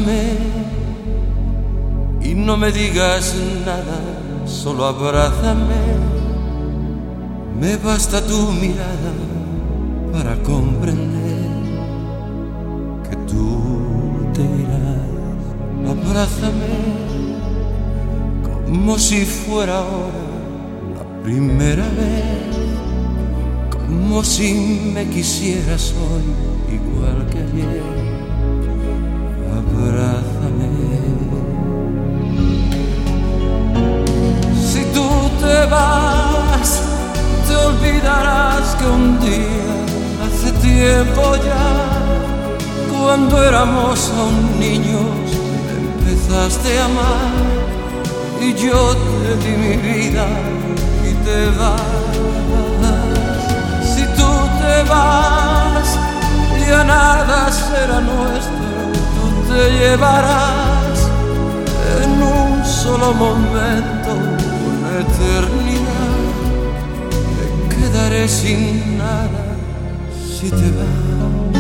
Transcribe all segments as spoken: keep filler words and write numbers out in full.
abrázame y no me digas nada, solo abrázame. Me basta tu mirada para comprender que tú te irás. Abrázame como si fuera ahora la primera vez, como si me quisieras hoy igual que ayer. Abrázame. Si tú te vas, te olvidarás que un día, hace tiempo ya, cuando éramos aún niños, me empezaste a amar y yo te di mi vida y te vas. Si tú te vas, ya nada será nuestro, tú te llevarás en un solo momento una eternidad. Me quedaré sin nada si te vas.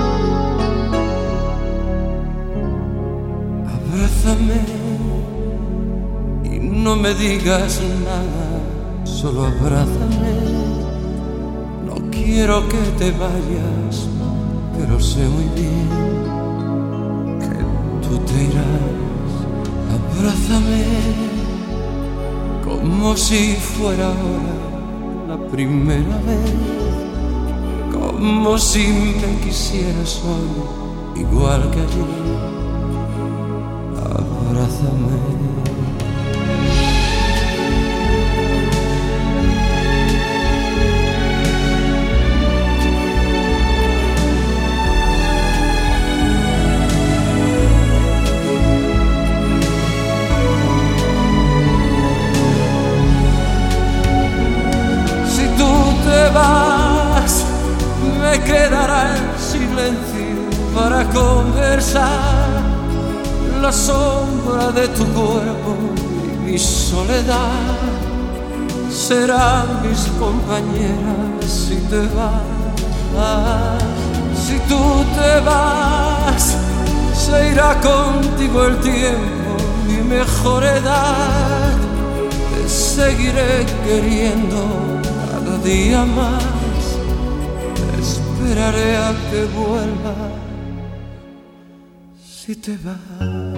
Abrázame y no me digas nada, solo abrázame. No quiero que te vayas, pero sé muy bien que tú te irás. Abrázame como si fuera ahora la primera vez, como si me quisieras hoy igual que ayer. Abrázame. Vas, me quedará el silencio para conversar, la sombra de tu cuerpo y mi soledad serán mis compañeras si te vas. Si tú te vas, se irá contigo el tiempo, mi mejor edad. Te seguiré queriendo cada día más, esperaré a que vuelva si te vas.